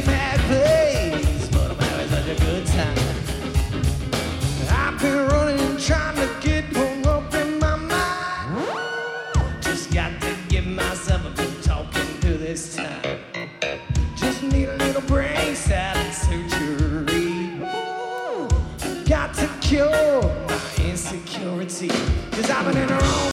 a bad place, but I'm having such a good time. I've been running, trying to get hung up in my mind. Just got to give myself a good talking to this time. Just need a little brain salad surgery. Got to cure my insecurity, 'cause I've been in the wrong